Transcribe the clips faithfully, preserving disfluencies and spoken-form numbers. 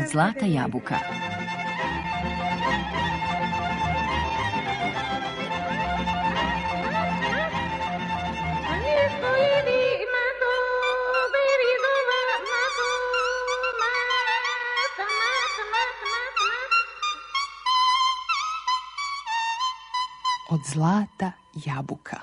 Zlata jabuka. Od zlata jabuka.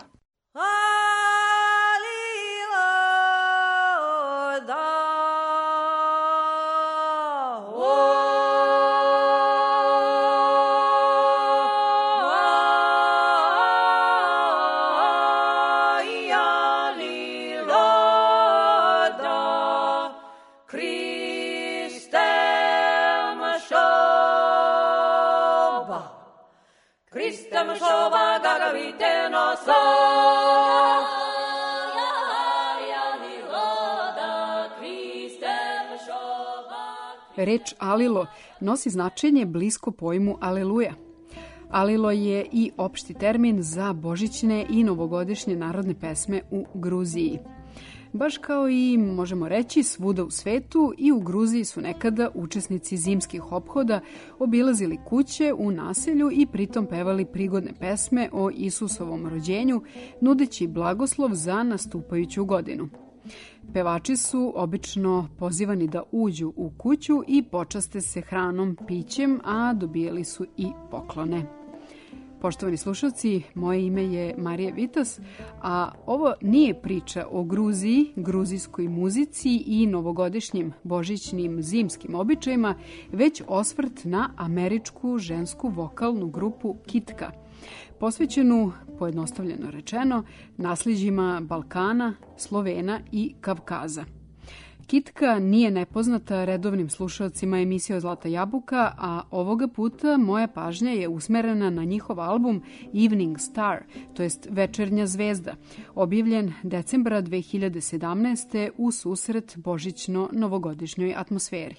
Reč alilo nosi značenje blisko pojmu aleluja. Alilo je i opšti termin za božićne i novogodišnje narodne pesme u Gruziji. Baš kao i, možemo reći, svuda u svetu, i u Gruziji su nekada učesnici zimskih ophoda obilazili kuće u naselju i pritom pevali prigodne pesme o Isusovom rođenju, nudeći blagoslov za nastupajuću godinu. Pevači su obično pozivani da uđu u kuću i počaste se hranom, pićem, a dobijali su i poklone. Poštovani slušalci, moje ime je Marija Vitas, a ovo nije priča o Gruziji, gruzijskoj muzici i novogodišnjim božićnim zimskim običajima, već osvrt na američku žensku vokalnu grupu Kitka, posvećenu, pojednostavljeno rečeno, nasliđima Balkana, Slovena i Kavkaza. Kitka nije nepoznata redovnim slušalcima emisije Zlata jabuka, a ovoga puta moja pažnja je usmerena na njihov album Evening Star, to jest Večernja zvezda, objavljen decembra dve hiljade sedamnaeste. u susret božićno-novogodišnjoj atmosferi.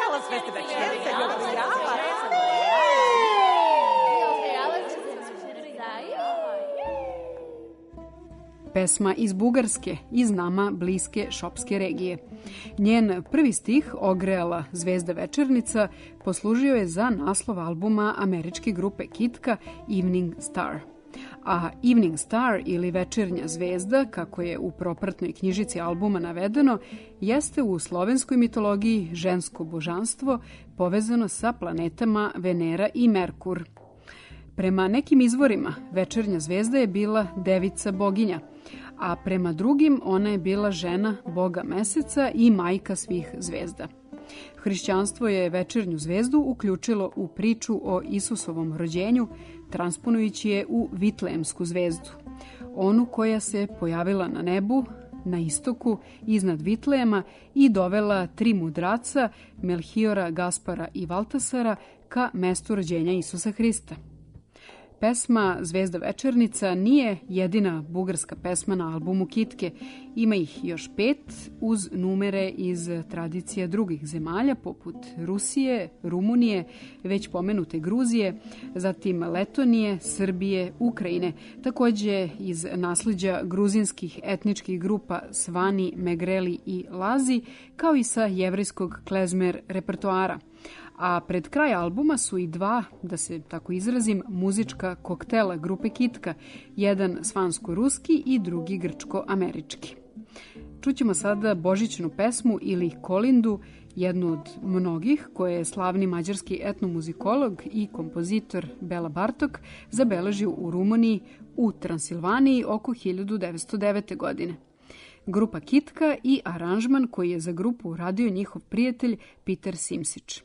Zdravo, Zvezda večerice, ljubav zdrava. Pesma iz Bugarske, iz nama bliske šopske regije. Njen prvi stih, Ogrejala zvezda večernica, poslužio je za naslov albuma američke grupe Kitka Evening Star. A Evening Star ili Večernja zvezda, kako je u propratnoj knjižici albuma navedeno, jeste u slovenskoj mitologiji žensko božanstvo povezano sa planetama Venera i Merkur. Prema nekim izvorima, Večernja zvezda je bila devica boginja, a prema drugim ona je bila žena boga meseca i majka svih zvezda. Hrišćanstvo je Večernju zvezdu uključilo u priču o Isusovom rođenju, transponujući je u Vitlejemsku zvezdu, onu koja se pojavila na nebu, na istoku, iznad Vitlejema i dovela tri mudraca, Melhiora, Gaspara i Valtasara, ka mestu rođenja Isusa Hrista. Pesma Zvezda večernica nije jedina bugarska pesma na albumu Kitke. Ima ih još pet uz numere iz tradicija drugih zemalja poput Rusije, Rumunije, već pomenute Gruzije, zatim Letonije, Srbije, Ukrajine, takođe iz nasleđa gruzinskih etničkih grupa Svani, Megreli i Lazi, kao i sa jevrejskog klezmer repertoara. A pred kraj albuma su i dva, da se tako izrazim, muzička koktela grupe Kitka, jedan svansko-ruski i drugi grčko-američki. Čućemo sada božićnu pesmu ili kolindu, jednu od mnogih koje je slavni mađarski etnomuzikolog i kompozitor Bela Bartok zabeležio u Rumuniji u Transilvaniji oko hiljadu devetsto devete. godine. Grupa Kitka i aranžman koji je za grupu uradio njihov prijatelj Peter Simsić.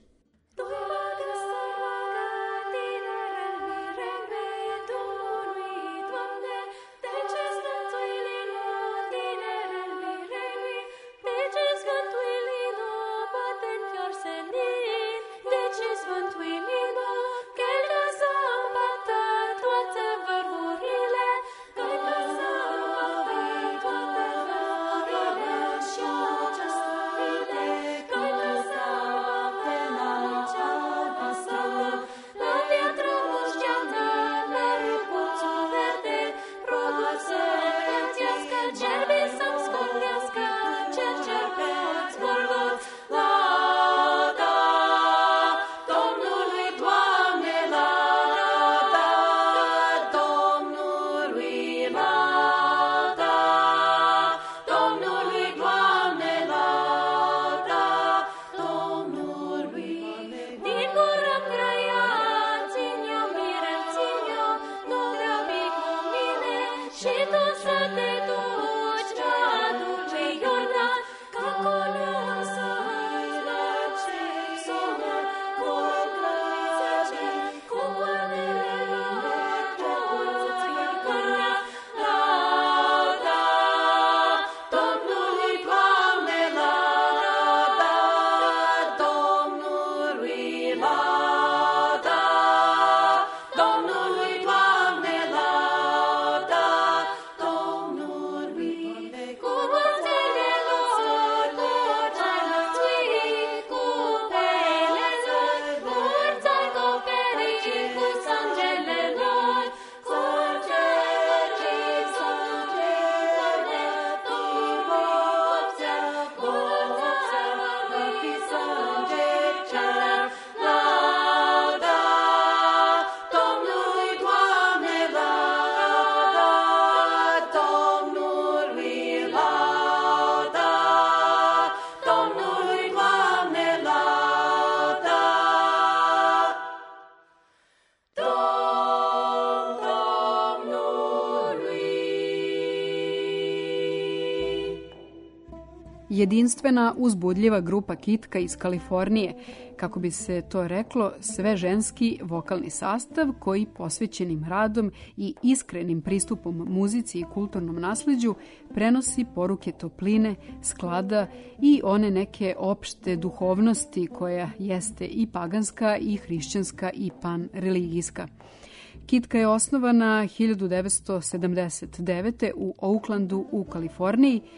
Jedinstvena, uzbudljiva grupa Kitka iz Kalifornije, kako bi se to reklo, sveženski vokalni sastav koji posvećenim radom i iskrenim pristupom muzici i kulturnom nasleđu prenosi poruke topline, sklada i one neke opšte duhovnosti koja jeste i paganska i hrišćanska i panreligijska. Kitka je osnovana hiljadu devetsto sedamdeset devete. u Oaklandu u Kaliforniji.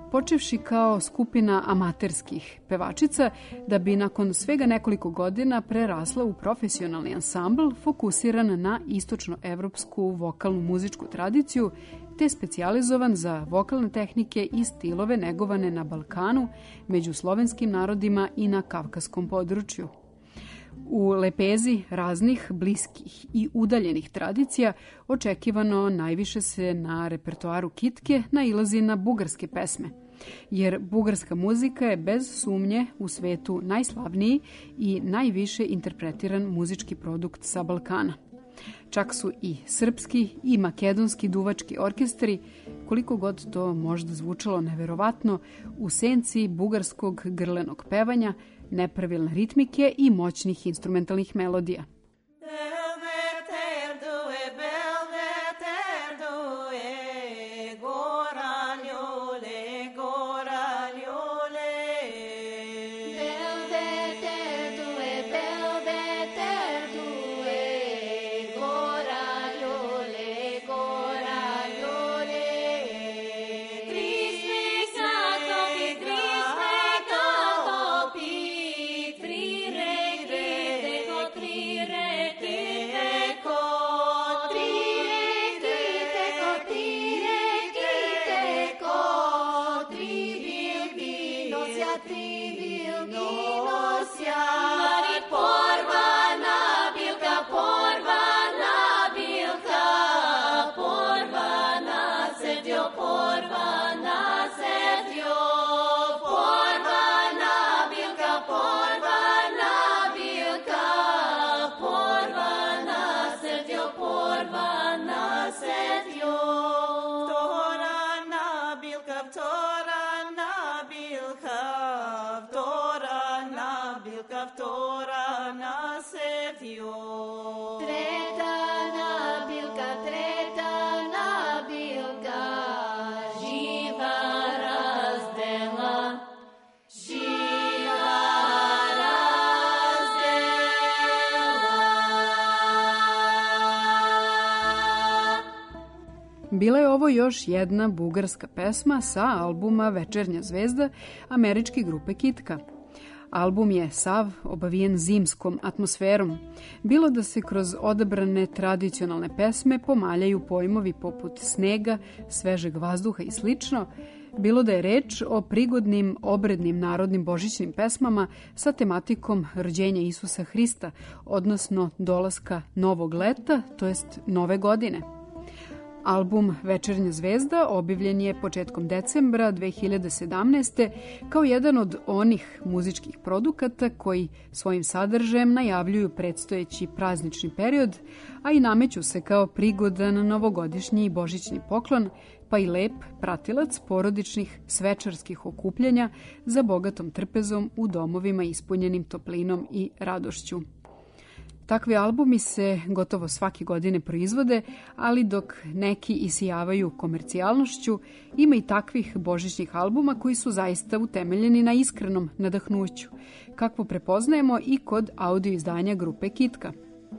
počevši kao skupina amaterskih pevačica, da bi nakon svega nekoliko godina prerasla u profesionalni ansambl fokusiran na istočnoevropsku vokalnu muzičku tradiciju, te specijalizovan za vokalne tehnike i stilove negovane na Balkanu, među slovenskim narodima i na kavkaskom području. U lepezi raznih bliskih i udaljenih tradicija očekivano najviše se na repertoaru kitke nailazi na bugarske pesme, jer bugarska muzika je bez sumnje u svetu najslavniji i najviše interpretiran muzički produkt sa Balkana. Čak su i srpski i makedonski duvački orkestri, koliko god to možda zvučalo neverovatno, u senci bugarskog grlenog pevanja, nepravilne ritmike i moćnih instrumentalnih melodija. Bila je ovo još jedna bugarska pesma sa albuma Večernja zvezda američke grupe Kitka. Album je sav obavijen zimskom atmosferom, bilo da se kroz odabrane tradicionalne pesme pomaljaju pojmovi poput snega, svežeg vazduha i slično, bilo da je reč o prigodnim, obrednim narodnim božićnim pesmama sa tematikom rođenja Isusa Hrista, odnosno dolaska novog leta, to jest nove godine. Album Večernja zvezda objavljen je početkom decembra dve hiljade sedamnaeste. kao jedan od onih muzičkih produkata koji svojim sadržajem najavljuju predstojeći praznični period, a i nameću se kao prigodan novogodišnji i božićni poklon, pa i lep pratilac porodičnih svečarskih okupljanja za bogatom trpezom u domovima ispunjenim toplinom i radošću. Takvi albumi se gotovo svake godine proizvode, ali dok neki isijavaju komercijalnošću, ima i takvih božićnih albuma koji su zaista utemeljeni na iskrenom nadahnuću, kakvo prepoznajemo i kod audio izdanja grupe Kitka.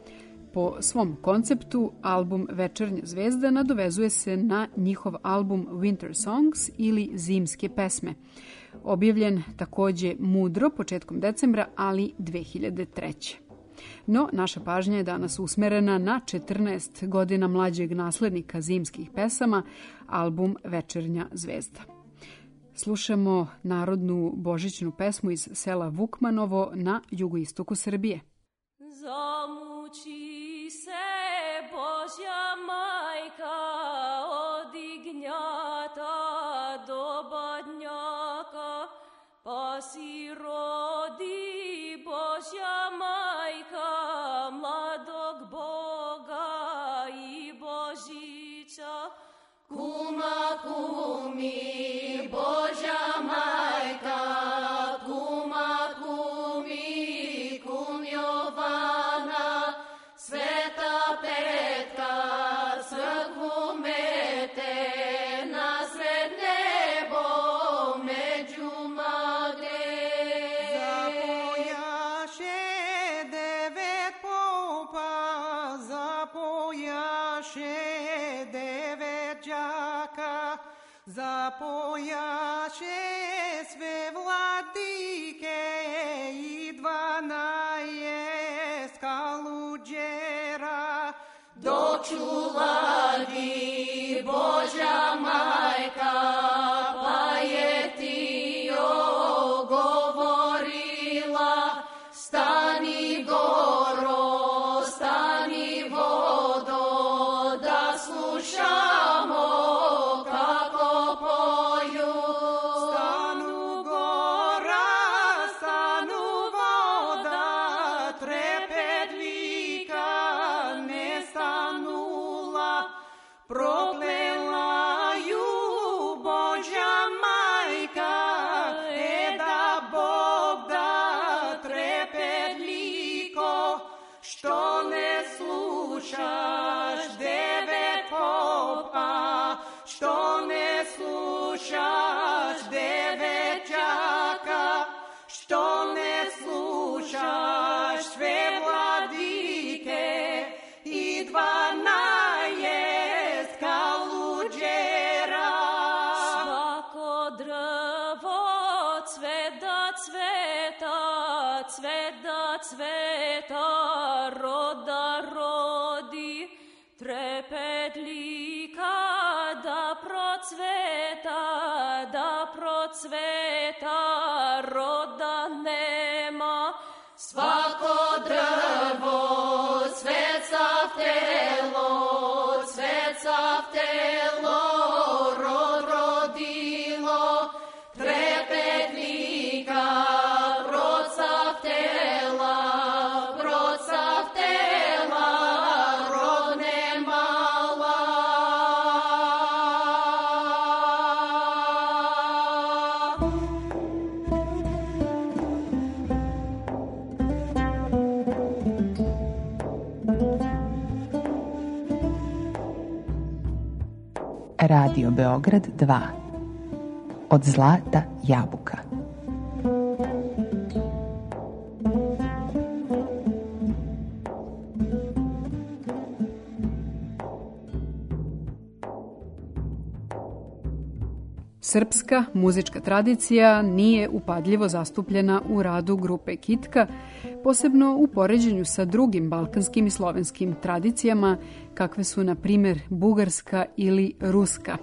Po svom konceptu, album Večernja zvezda nadovezuje se na njihov album Winter Songs ili Zimske pesme, objavljen takođe mudro početkom decembra, ali dve hiljade treće. No, naša pažnja je danas usmerena na četrnaest godina mlađeg naslednika zimskih pesama, album Večernja zvezda. Slušamo narodnu božićnu pesmu iz sela Vukmanovo na jugoistoku Srbije. Zamuči se Božja majka od ignjata do badnjaka, pa si rodi Božja majka mladog Boga i Božića. Kuma, kumi, Božja majka, kuma, kumi, kum Jovana, sveta petka, crkvu mete na sred nebo među magle. Zapojaše devet popa, zapojaše devet đaka, zapojaše počuladi Božja majka, pa je ti ogovorila, stani goro, stani vodo, da slušamo kako poju. Stanu gora, stanu voda, trepedlika ne stanula, proklela ju Božja majka, e da Bog da trepedliko, što ne slušaš devet popa, što ne slušaš devećaka, što ne slušaš sve vladike i dvanaest kaluđera. Svako drvo cveta cveta, cveta cveta, roda rodi, trepedlika da procveta, da procveta, roda nema. Svako drvo cvet sav telo, cvet sav telo, rod rodilo, trepedlika, rod sav tela, rod sav tela, rod nemala. Radio Beograd dva. Od zlata jabuka. Srpska muzička tradicija nije upadljivo zastupljena u radu grupe Kitka, posebno u poređenju sa drugim balkanskim i slovenskim tradicijama, kakve su, na primjer, bugarska ili ruska.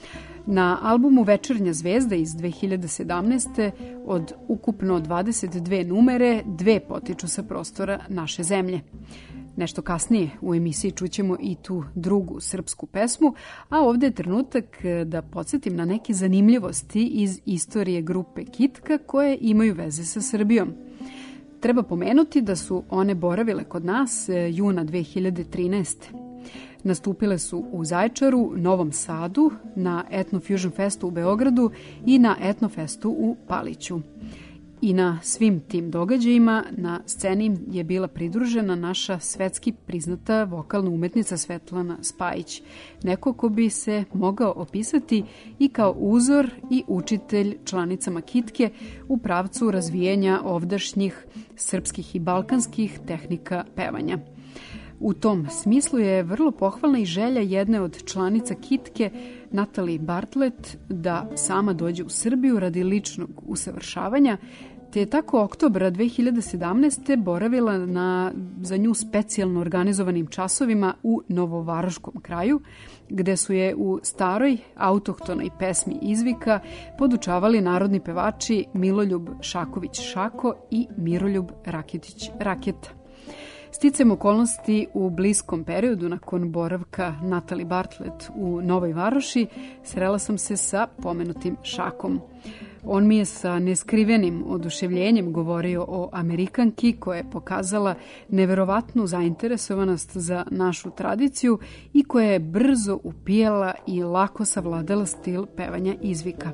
Na albumu Večernja zvezda iz dve hiljade sedamnaeste. od ukupno dvadeset dve numere, dve potiču sa prostora naše zemlje. Nešto kasnije u emisiji čućemo i tu drugu srpsku pesmu, a ovdje je trenutak da podsjetim na neke zanimljivosti iz istorije grupe Kitka koje imaju veze sa Srbijom. Treba pomenuti da su one boravile kod nas juna dve hiljade trinaeste. Nastupile su u Zaječaru, Novom Sadu, na Etno Fusion Festu u Beogradu i na Etno Festu u Paliću. I na svim tim događajima na sceni je bila pridružena naša svetski priznata vokalna umetnica Svetlana Spajić, neko ko bi se mogao opisati i kao uzor i učitelj članicama Kitke u pravcu razvijanja ovdašnjih srpskih i balkanskih tehnika pevanja. U tom smislu je vrlo pohvalna i želja jedne od članica Kitke, Natali Bartlet, da sama dođe u Srbiju radi ličnog usavršavanja, te je tako oktobra dve hiljade sedamnaeste. boravila na za nju specijalno organizovanim časovima u Novovaroškom kraju, gde su je u staroj autohtonoj pesmi Izvika podučavali narodni pevači Miloljub Šaković-Šako i Miroljub Raketić-Raketa. Sticajem okolnosti u bliskom periodu nakon boravka Natali Bartlet u Novoj Varoši srela sam se sa pomenutim Šakom. On mi je sa neskrivenim oduševljenjem govorio o Amerikanki koja je pokazala neverovatnu zainteresovanost za našu tradiciju i koja je brzo upijala i lako savladala stil pevanja izvika.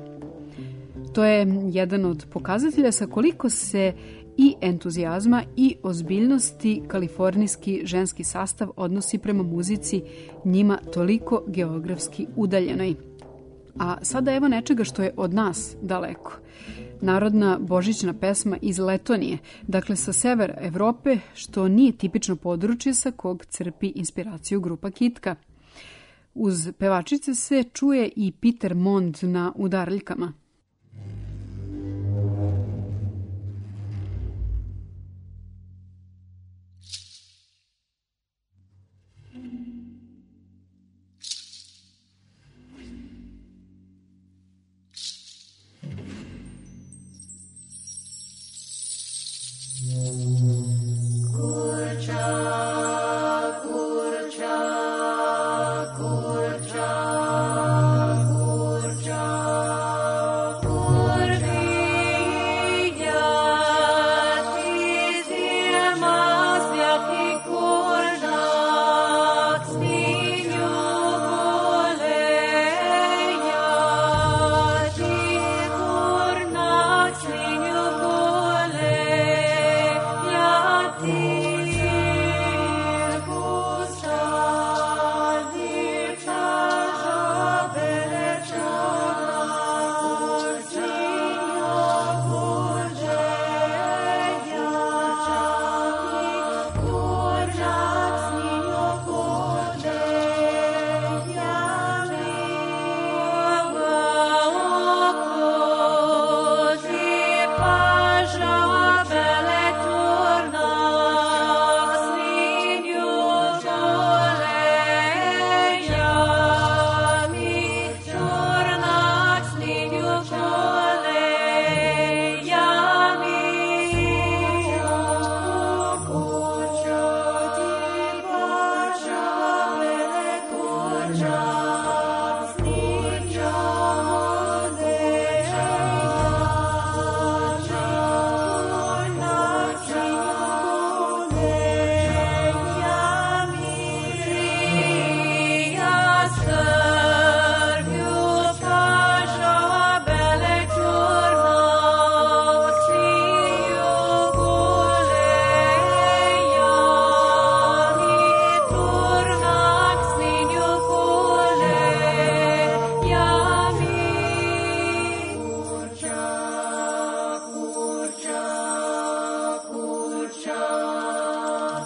To je jedan od pokazatelja sa koliko se i entuzijazma i ozbiljnosti kalifornijski ženski sastav odnosi prema muzici njima toliko geografski udaljenoj. A sada evo nečega što je od nas daleko. Narodna božićna pesma iz Letonije, dakle sa severa Evrope, što nije tipično područje sa kog crpi inspiraciju grupa Kitka. Uz pevačice se čuje i Peter Mond na udarljkama.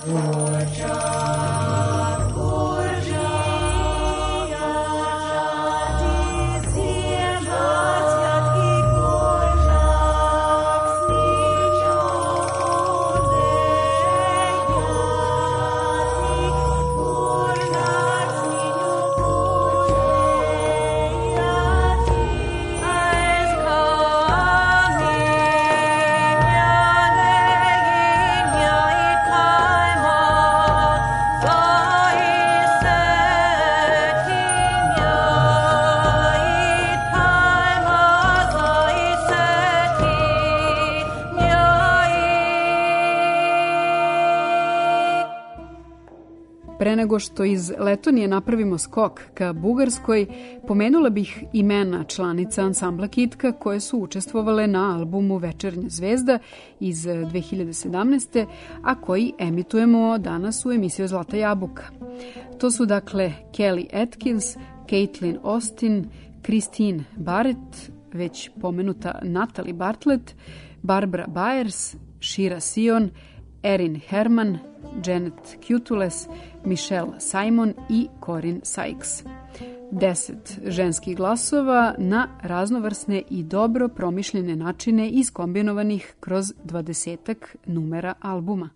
Pre nego što iz Letonije napravimo skok ka Bugarskoj, pomenula bih imena članica ansambla Kitka koje su učestvovale na albumu Večernja zvezda iz dve hiljade sedamnaeste. a koji emitujemo danas u emisiji Zlata jabuka. To su dakle Kelly Atkins, Caitlin Austin, Christine Barrett, već pomenuta Natalie Bartlett, Barbara Byers, Shira Sion, Erin Herman, Janet Kutules, Michelle Simon i Corinne Sykes. Deset ženskih glasova na raznovrsne i dobro promišljene načine iskombinovanih kroz dvadesetak numera albuma.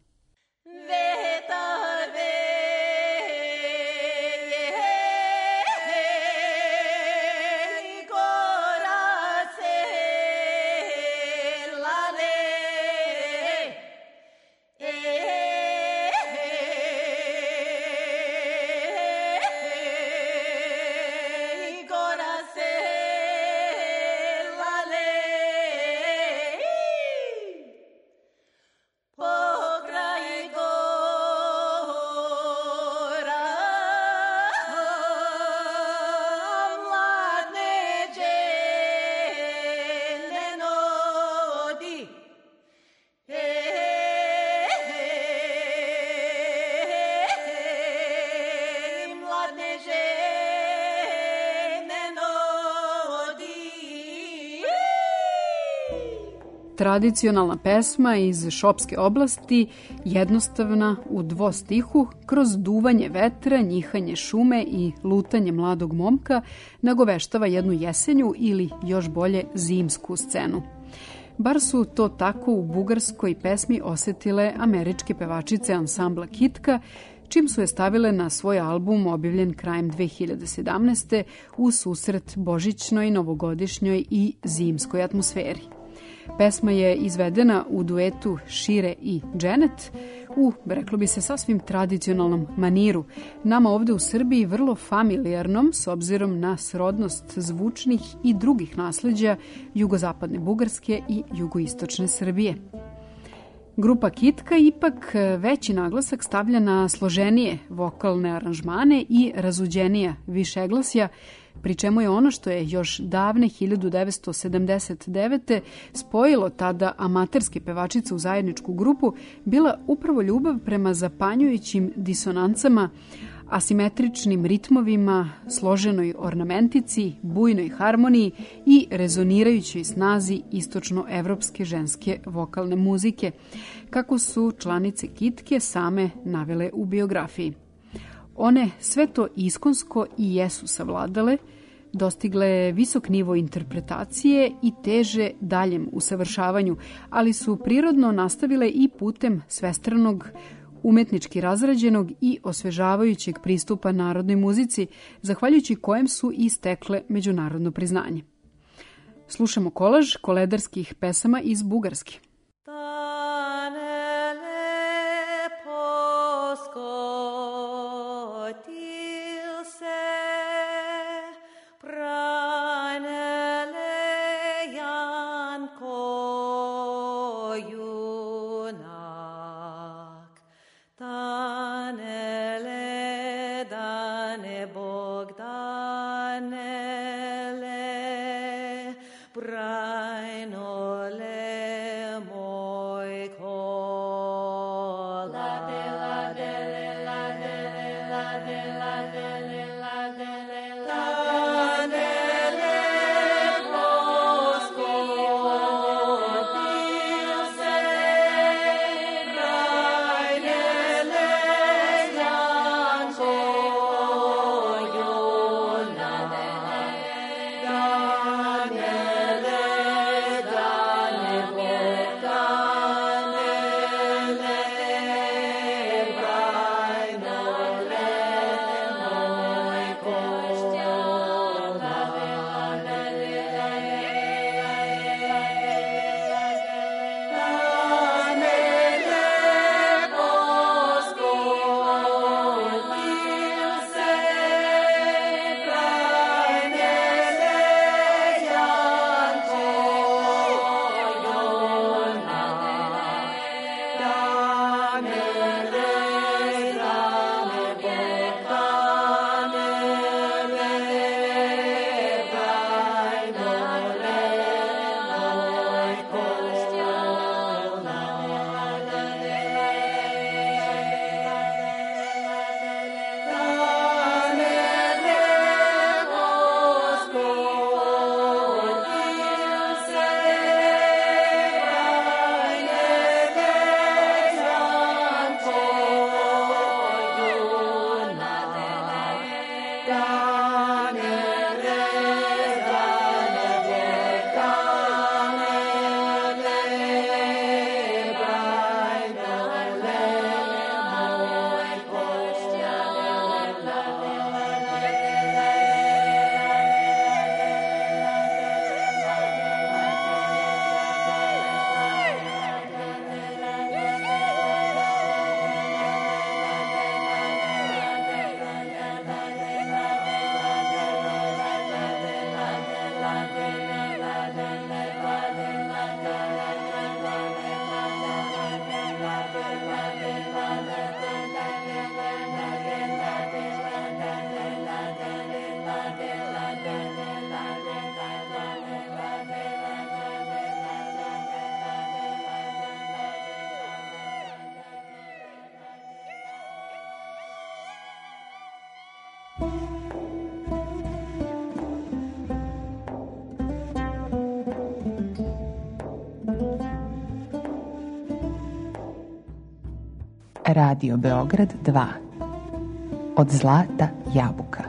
Tradicionalna pesma iz šopske oblasti, jednostavna u dvostihu, kroz duvanje vetra, njihanje šume i lutanje mladog momka, nagoveštava jednu jesenju ili još bolje zimsku scenu. Bar su to tako u bugarskoj pesmi osetile američke pevačice ansambla Kitka, čim su je stavile na svoj album objavljen krajem dve hiljade sedamnaeste. u susret božićnoj, novogodišnjoj i zimskoj atmosferi. Pesma je izvedena u duetu Shire i Janet u, reklo bi se, sasvim tradicionalnom maniru, nama ovde u Srbiji vrlo familijarnom s obzirom na srodnost zvučnih i drugih nasleđa jugozapadne Bugarske i jugoistočne Srbije. Grupa Kitka ipak veći naglasak stavlja na složenije vokalne aranžmane i razuđenija višeglasja, pri čemu je ono što je još davne hiljadu devetsto sedamdeset devete. spojilo tada amaterske pevačice u zajedničku grupu bila upravo ljubav prema zapanjujućim disonancama, asimetričnim ritmovima, složenoj ornamentici, bujnoj harmoniji i rezonirajućoj snazi istočnoevropske ženske vokalne muzike, kako su članice Kitke same navele u biografiji. One sve to iskonsko i jesu savladale, dostigle visok nivo interpretacije i teže daljem usavršavanju, ali su prirodno nastavile i putem svestranog, umetnički razrađenog i osvežavajućeg pristupa narodnoj muzici, zahvaljujući kojem su i stekle međunarodno priznanje. Slušamo kolaž koledarskih pesama iz Bugarske. Lele Radio Beograd dva. Od zlata jabuka.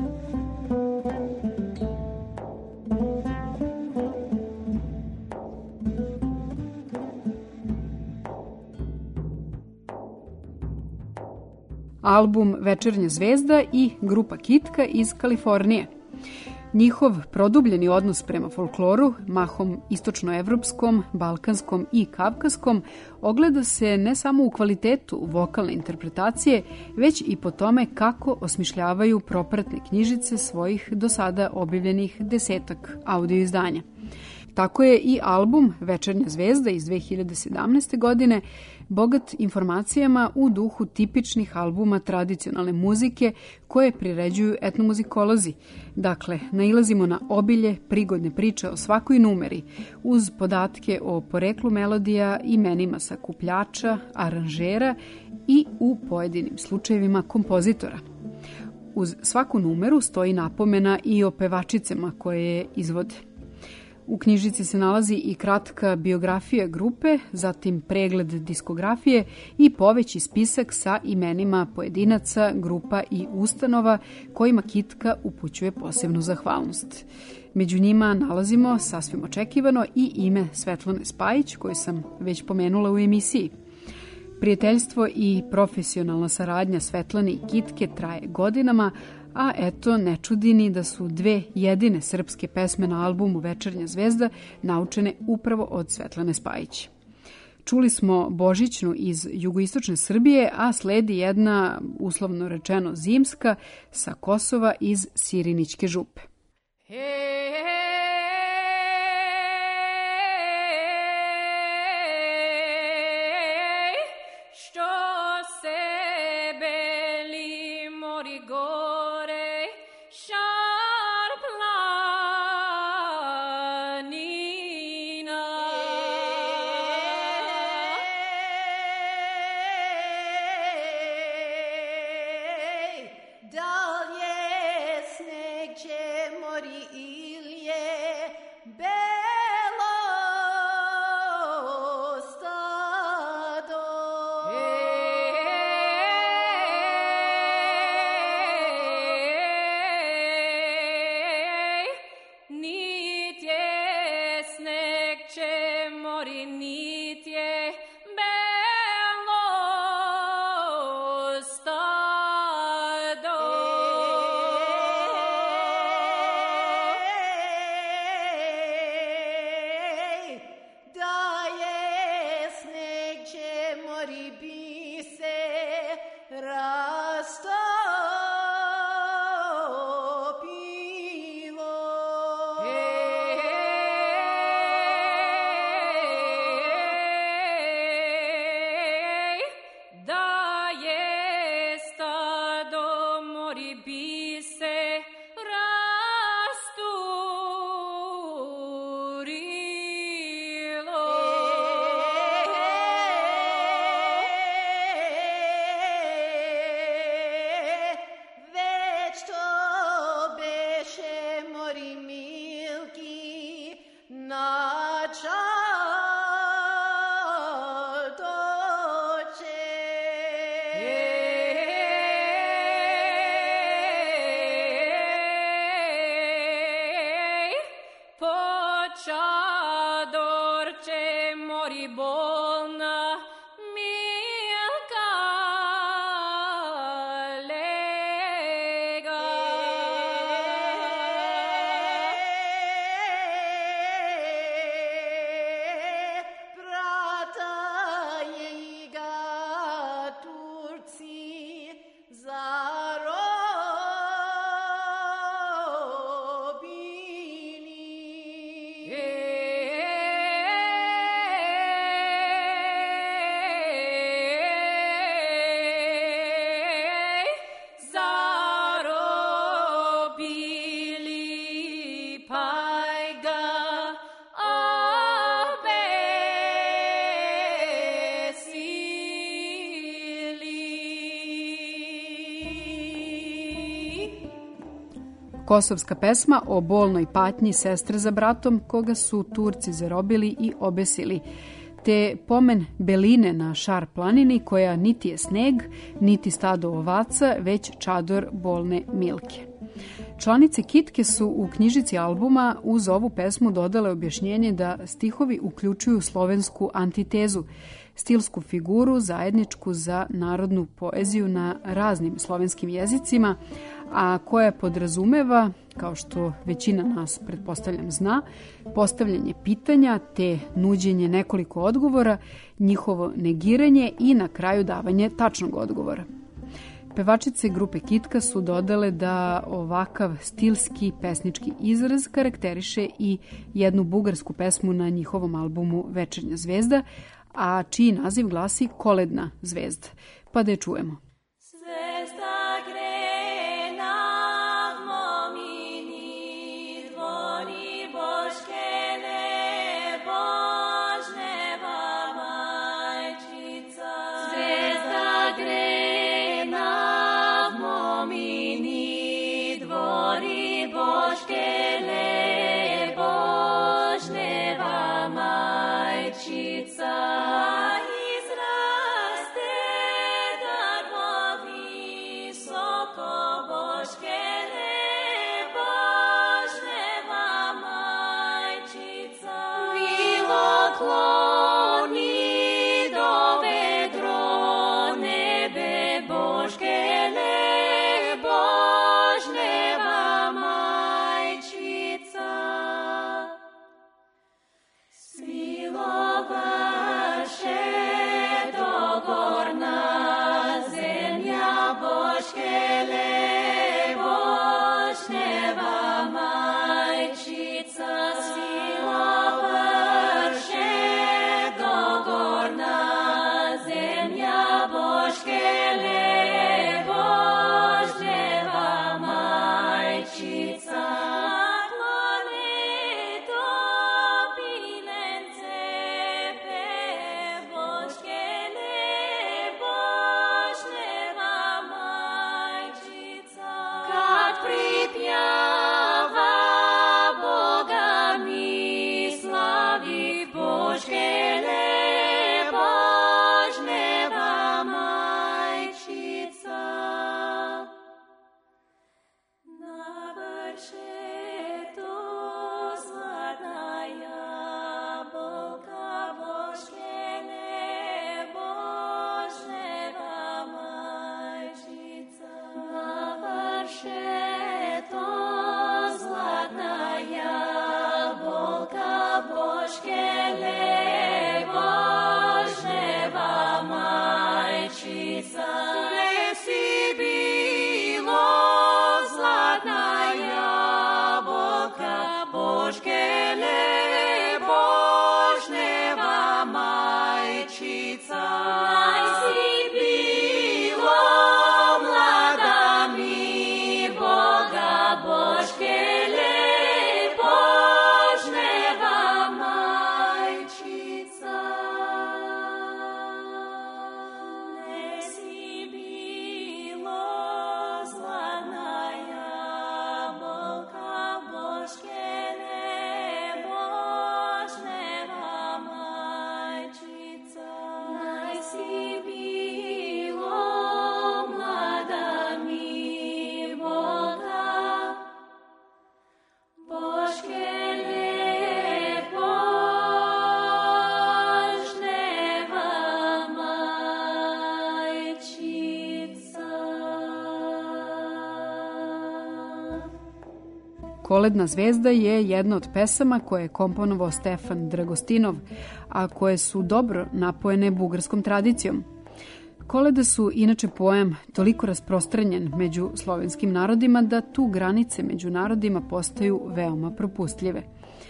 Album Večernja zvezda i grupa Kitka iz Kalifornije. Njihov produbljeni odnos prema folkloru, mahom istočnoevropskom, balkanskom i kavkaskom, ogleda se ne samo u kvalitetu vokalne interpretacije, već i po tome kako osmišljavaju propratne knjižice svojih do sada objavljenih desetak audio izdanja. Tako je i album Večernja zvezda iz dve hiljade sedamnaeste. godine bogat informacijama u duhu tipičnih albuma tradicionalne muzike koje priređuju etnomuzikolozi. Dakle, nailazimo na obilje prigodne priče o svakoj numeri, uz podatke o poreklu melodija, imenima sakupljača, aranžera i u pojedinim slučajevima kompozitora. Uz svaku numeru stoji napomena i o pevačicama koje je izvode. U knjižici se nalazi i kratka biografija grupe, zatim pregled diskografije i poveći spisak sa imenima pojedinaca, grupa i ustanova kojima Kitka upućuje posebnu zahvalnost. Među njima nalazimo, sasvim očekivano, i ime Svetlane Spajić, koje sam već pomenula u emisiji. Prijateljstvo i profesionalna saradnja Svetlane i Kitke traje godinama, a eto, ne čudi ni da su dve jedine srpske pesme na albumu Večernja zvezda naučene upravo od Svetlane Spajić. Čuli smo božićnu iz jugoistočne Srbije, a sledi jedna, uslovno rečeno zimska, sa Kosova iz Sirinićke župe. Kosovska pesma o bolnoj patnji sestre za bratom koga su Turci zarobili i obesili, te pomen Beline na Šar planini koja niti je sneg, niti stado ovaca, već čador bolne Milke. Članice Kitke su u knjižici albuma uz ovu pesmu dodale objašnjenje da stihovi uključuju slovensku antitezu, stilsku figuru zajedničku za narodnu poeziju na raznim slovenskim jezicima, a koja podrazumeva, kao što većina nas pretpostavljam zna, postavljanje pitanja te nuđenje nekoliko odgovora, njihovo negiranje i na kraju davanje tačnog odgovora. Pevačice grupe Kitka su dodale da ovakav stilski pesnički izraz karakteriše i jednu bugarsku pesmu na njihovom albumu Večernja zvezda, a čiji naziv glasi Koledna zvezda. Pa da je čujemo. Koledna zvezda je jedna od pesama koje je komponovao Stefan Dragostinov, a koje su dobro napojene bugarskom tradicijom. Kolede su inače pojam toliko rasprostranjen među slovenskim narodima da tu granice među narodima postaju veoma propustljive.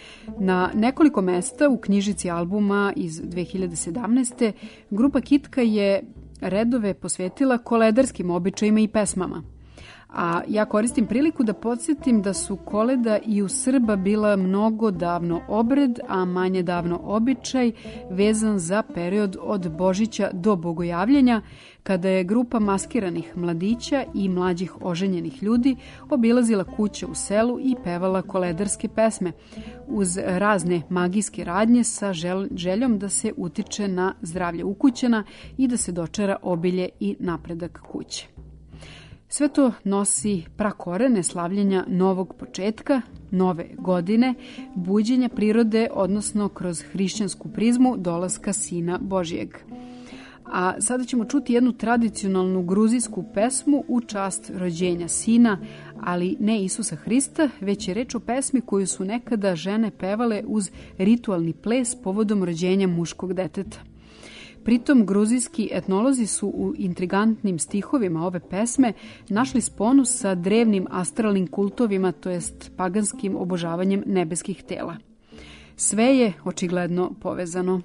Na nekoliko mesta u knjižici albuma iz dve hiljade sedamnaeste. grupa Kitka je redove posvetila koledarskim običajima i pesmama. A ja koristim priliku da podsjetim da su koleda i u Srba bila mnogo davno obred, a manje davno običaj vezan za period od Božića do Bogojavljenja, kada je grupa maskiranih mladića i mlađih oženjenih ljudi obilazila kuće u selu i pevala koledarske pesme uz razne magijske radnje sa željom da se utiče na zdravlje ukućana i da se dočara obilje i napredak kuće. Sve to nosi prakorene slavljenja novog početka, nove godine, buđenja prirode, odnosno kroz hrišćansku prizmu dolaska Sina Božijeg. A sada ćemo čuti jednu tradicionalnu gruzijsku pesmu u čast rođenja sina, ali ne Isusa Hrista, već je reč o pesmi koju su nekada žene pevale uz ritualni ples povodom rođenja muškog deteta. Pritom, gruzijski etnolozi su u intrigantnim stihovima ove pesme našli sponu sa drevnim astralnim kultovima, to jest paganskim obožavanjem nebeskih tela. Sve je očigledno povezano.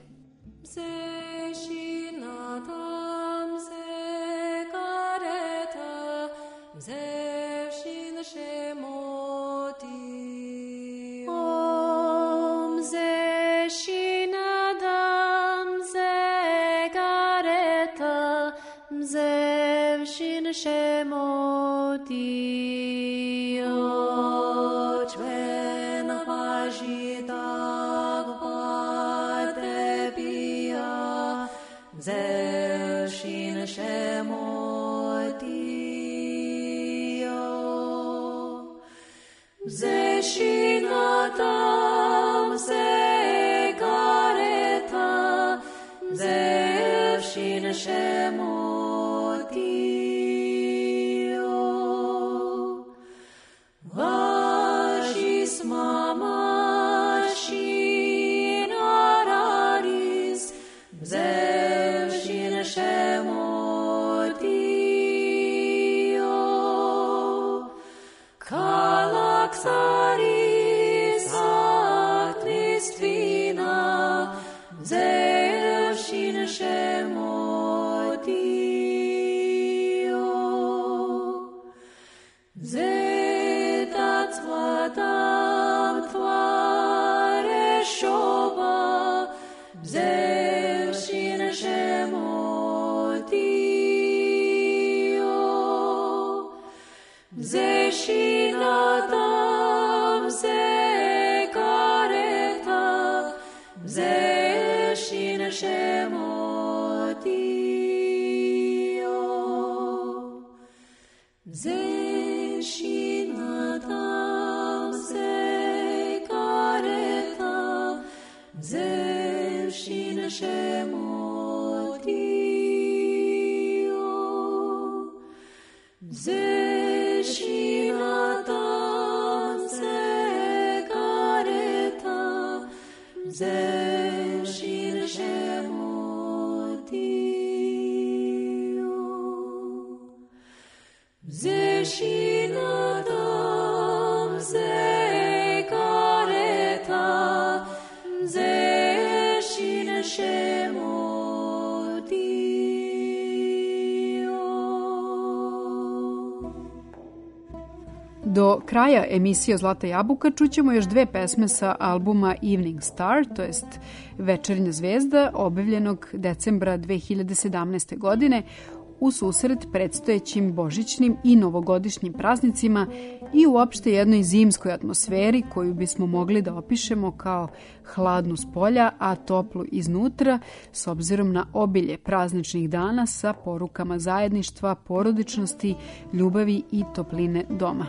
Do kraja emisije Zlata jabuka čućemo još dve pesme sa albuma Evening Star, to jest Večernja zvezda, objavljenog decembra dve hiljade sedamnaeste. godine u susret predstojećim božićnim i novogodišnjim praznicima i uopšte jednoj zimskoj atmosferi koju bismo mogli da opišemo kao hladnu s polja, a toplu iznutra, s obzirom na obilje prazničnih dana sa porukama zajedništva, porodičnosti, ljubavi i topline doma.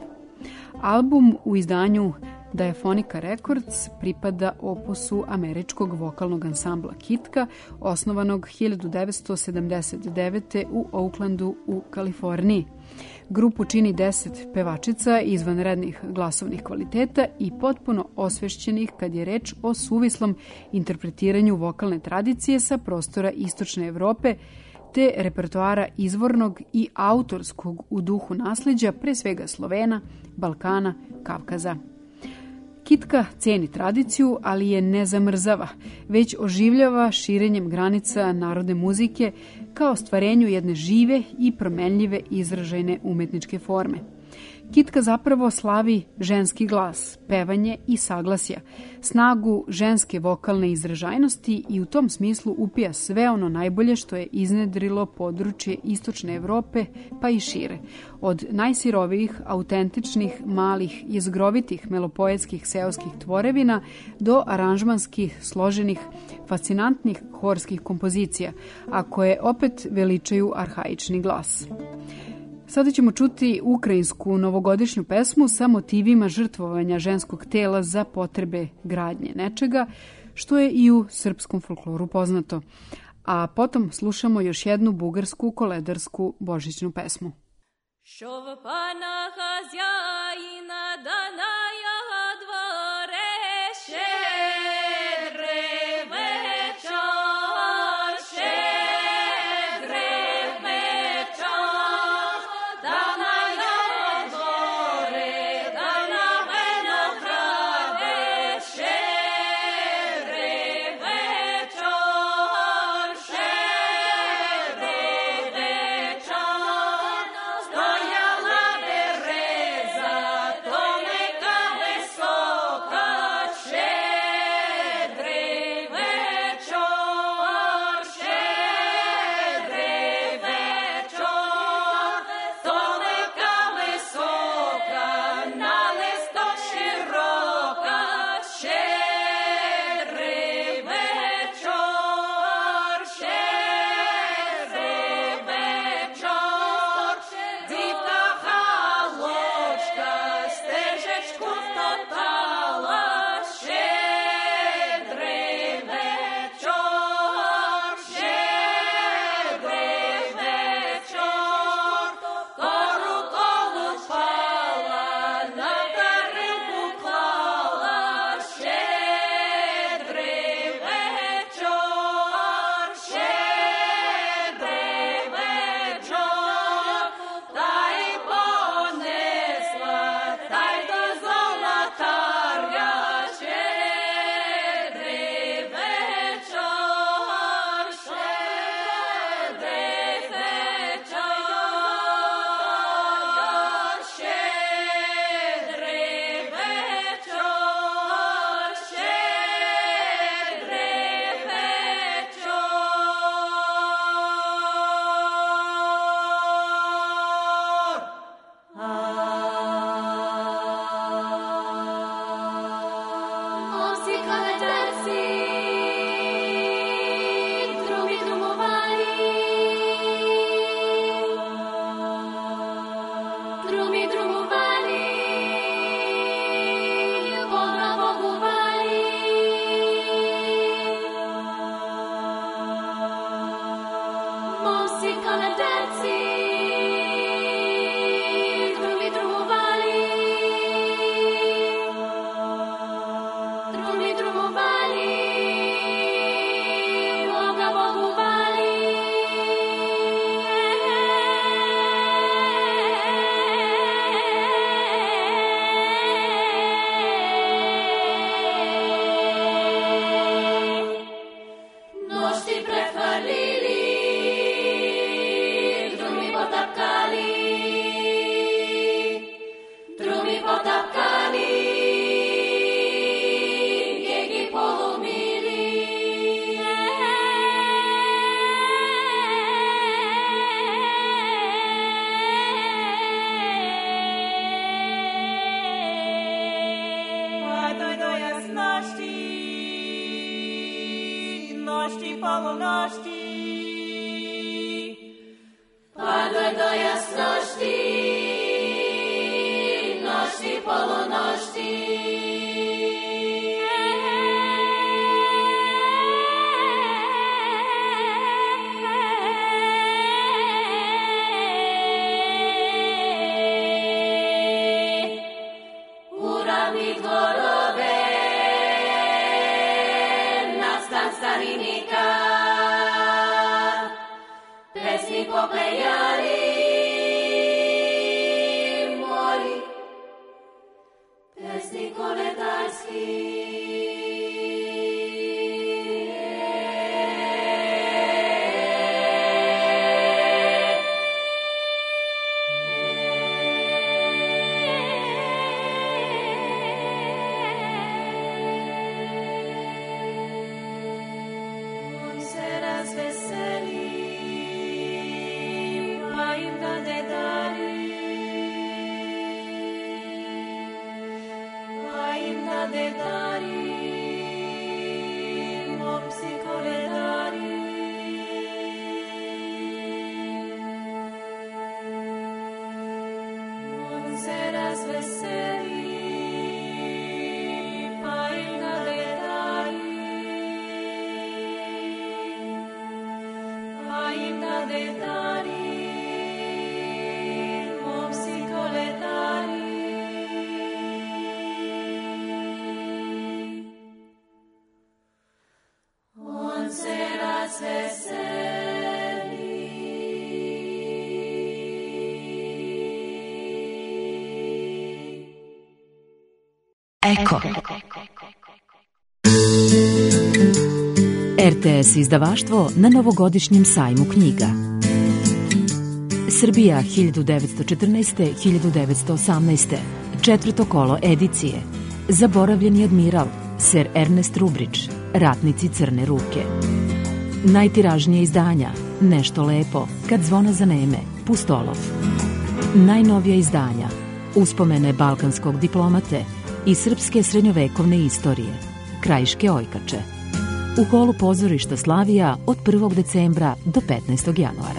Album u izdanju Diaphonica Records pripada opusu američkog vokalnog ansambla Kitka, osnovanog hiljadu devetsto sedamdeset devete. u Oaklandu u Kaliforniji. Grupu čini deset pevačica izvanrednih glasovnih kvaliteta i potpuno osvešćenih kad je reč o suvislom interpretiranju vokalne tradicije sa prostora Istočne Evrope, te repertoara izvornog i autorskog u duhu nasleđa, pre svega Slovena, Balkana, Kavkaza. Kitka ceni tradiciju, ali je ne zamrzava, već oživljava širenjem granica narodne muzike kao stvarenju jedne žive i promenljive izražajne umetničke forme. Kitka zapravo slavi ženski glas, pevanje i saglasja, snagu ženske vokalne izražajnosti i u tom smislu upija sve ono najbolje što je iznedrilo područje istočne Evrope pa i šire. Od najsirovijih, autentičnih, malih, jezgrovitih, melopoetskih seoskih tvorevina do aranžmanskih, složenih, fascinantnih horskih kompozicija, a koje opet veličaju arhaični glas. Sada ćemo čuti ukrajinsku novogodišnju pesmu sa motivima žrtvovanja ženskog tela za potrebe gradnje nečega, što je i u srpskom folkloru poznato. A potom slušamo još jednu bugarsku koledarsku božićnu pesmu. Šov pana hazjajina danaja dvore šedre večer, šedre večer, danaja dvore, dana venograde, šedre večer, šedre večer, stojala bereza, to neka visoka, šedre večer, šedre večer, to neka visoka, na listo široka, šedre večer, šedre večer, dívka haločka, stežečku stotala, šedre večer, šedre večer, koru kolupala, na tarinku klala, šedre večer, šedre večer, taj ponesla, taj do zolatarja, šedre večer, šedre večer, šedre večer, šedre večer. Osi kalendarci, drugi drumovali, drugi drumovali, Boga boguvali. Osi kalendarci, drugi drumovali, drugi drumovali, Boga boguvali. Nošti prehvalili, drugi potapkali, drugi potapkali, njegi polomili. Падай до ясności, ności polności. Padaj do jasności, ności poloności. Uravni dvorove, nastan starinika, pesmi popejali moji, pesni kole Eko. er te es izdavaštvo na novogodišnjem sajmu knjiga. Srbija hiljadu devetsto četrnaeste do hiljadu devetsto osamnaeste. Četvrto kolo edicije. Zaboravljeni admiral, ser Ernest Rubrić, Ratnici crne ruke. Najtiražnije izdanja, Nešto lepo, Kad zvona zaneme, Pustolov. Najnovija izdanja, Uspomene balkanskog diplomate i srpske srednjovekovne istorije, Krajiške ojkače. U holu pozorišta Slavija od prvog decembra do petnaestog januara.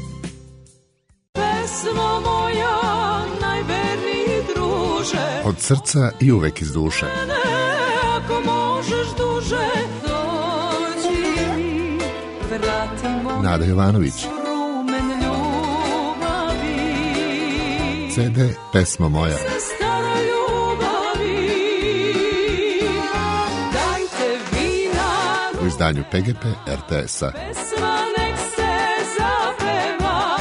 Pesmo moja, najverniji druže, od srca i uvek iz duše. ako možeš duže, dođi mi, vratimo Nada Jovanović. rumen ljubavi. ce de Pesma moja. Stara ljubavi, dajte vina, U izdanju pe ge pe er te es-a. pesma nek se zapeva.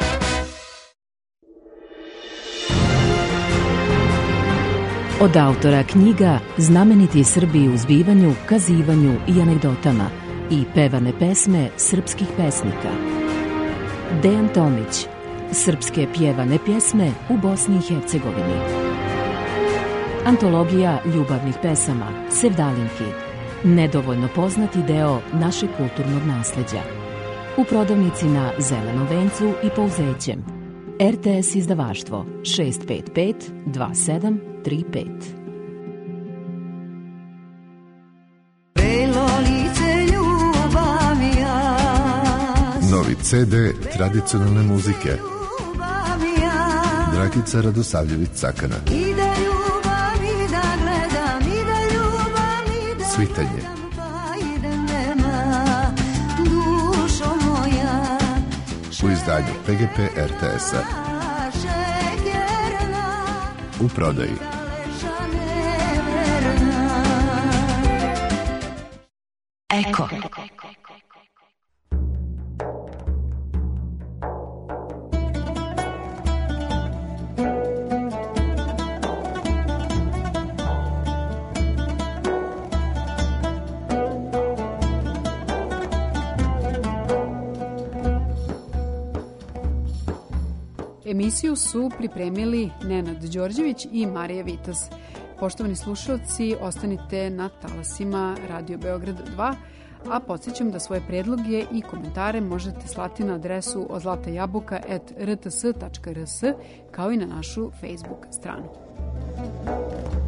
Od autora knjiga Znameniti Srbi u zbivanju, kazivanju i anegdotama i pevane pesme srpskih pesnika. Dejan Tomić, Srpske pjevane pjesme u Bosni i Hercegovini. Antologija ljubavnih pesama, Sevdalinki, nedovoljno poznati deo našeg kulturnog nasleđa. U prodavnici na Zelenom vencu i Pouzećem. er te es izdavaštvo šest pet pet dva sedam tri pet. Novi ce de tradicionalne muzike. Dragica Radosavljević-Cakana. Svitanje. U izdanju pe ge pe er te es-a. U prodaji. Eko. Emisiju su pripremili Nenad Đorđević i Marija Vitas. Poštovani slušalci, ostanite na talasima Radio Beograd dva, a podsjećam da svoje predloge i komentare možete slati na adresu ozlatajabuka at r t s tačka r s kao i na našu Facebook stranu.